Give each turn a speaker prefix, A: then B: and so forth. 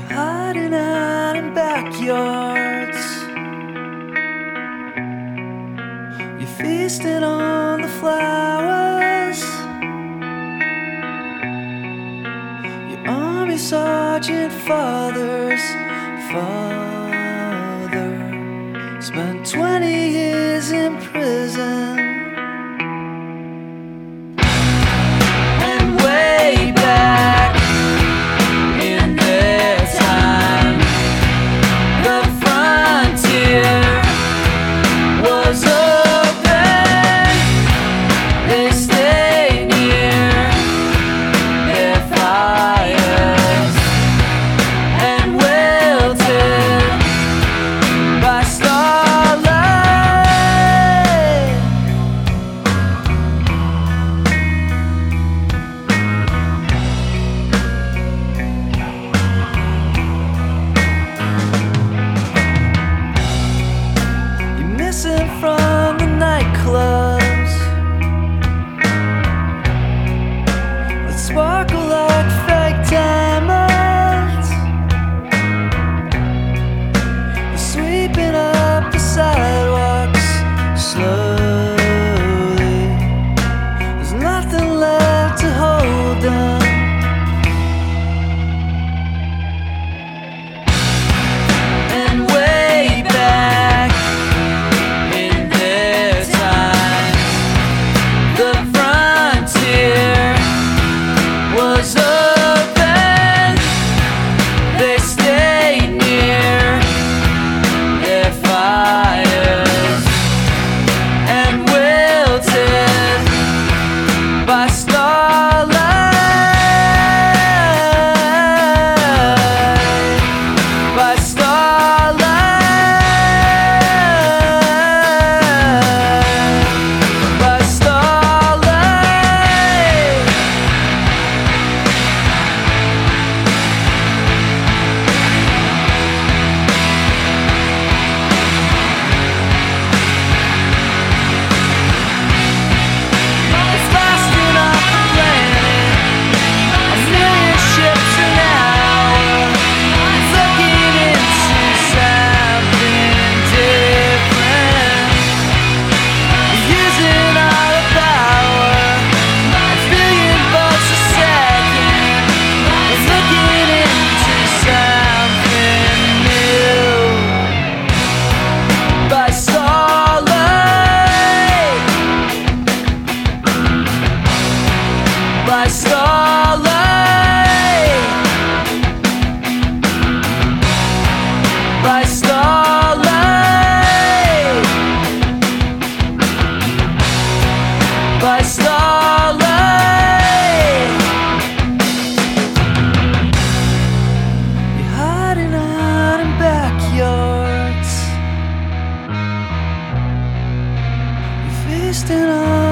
A: Hiding out in backyards, you're feasting on the flowers. Your army sergeant father's father spent 20 years in prison. From the nightclubs that sparkle like fake diamonds, you're sweeping up the sidewalks slowly. There's nothing left to hold them. And way back was open, they stayed near their fires and wilted by starlight, by starlight, by starlight. By starlight, by starlight, by starlight, you're hiding out in backyards, you're feasting on